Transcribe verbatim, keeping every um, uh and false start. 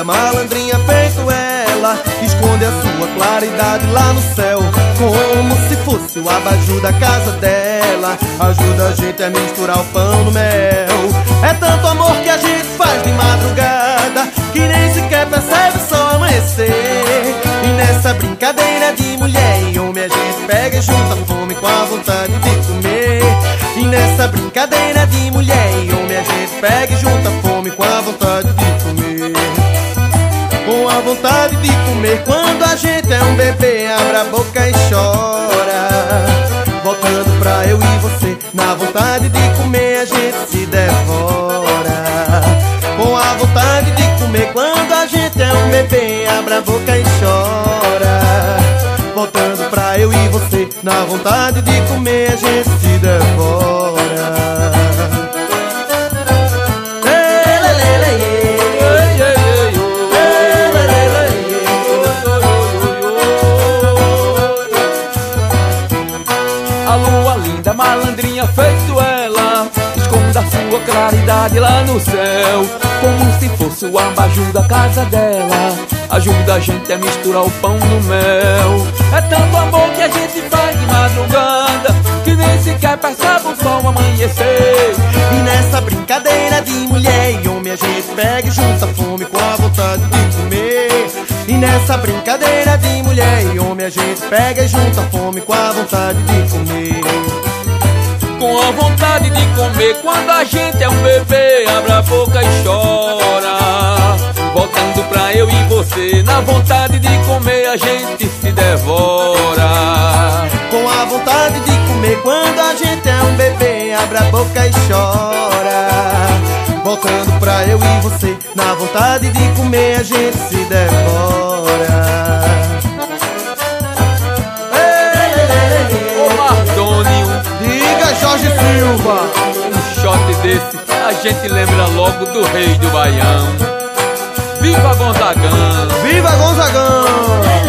malandrinha feito ela, esconde a sua claridade lá no céu, como se fosse o abajur da casa dela. Ajuda a gente a misturar o pão no mel. É tanto amor que a gente faz de madrugada, que nem sequer percebe só amanhecer. E nessa brincadeira de mulher e homem a gente pega e junta a fome com a vontade de comer. E nessa brincadeira de mulher e homem a gente pega e junta a fome com a vontade de comer. Com a vontade de comer. Quando a gente é um bebê, abre a boca e chora, voltando pra eu e você. Na vontade de comer a gente se devora. Com a vontade de comer. Quando a gente é um bebê, abre a boca e chora, voltando pra eu e você. Na vontade de comer a gente se devora. A lua linda, malandrinha feito ela, esconde a sua claridade lá no céu, como se fosse o abajur da casa dela. Ajuda a gente a misturar o pão no mel. É tanto amor que a gente faz de madrugada, que nem sequer percebe o sol amanhecer. E nessa brincadeira de mulher e homem a gente pega e junta a fome com a vontade de comer. E nessa brincadeira de mulher e homem a gente pega e junta a fome com a vontade de comer. Com a vontade de comer. Quando a gente é um bebê, abre a boca e chora, voltando pra eu e você. Na vontade de comer a gente se devora. Com a vontade de comer. Quando a gente é um bebê, abre a boca e chora, voltando pra eu e você. Na vontade de comer a gente se devora. Ô Mardônio, diga Jorge Silva, um shot desse a gente lembra logo do rei do Baião. Viva Gonzagão! Viva Gonzagão!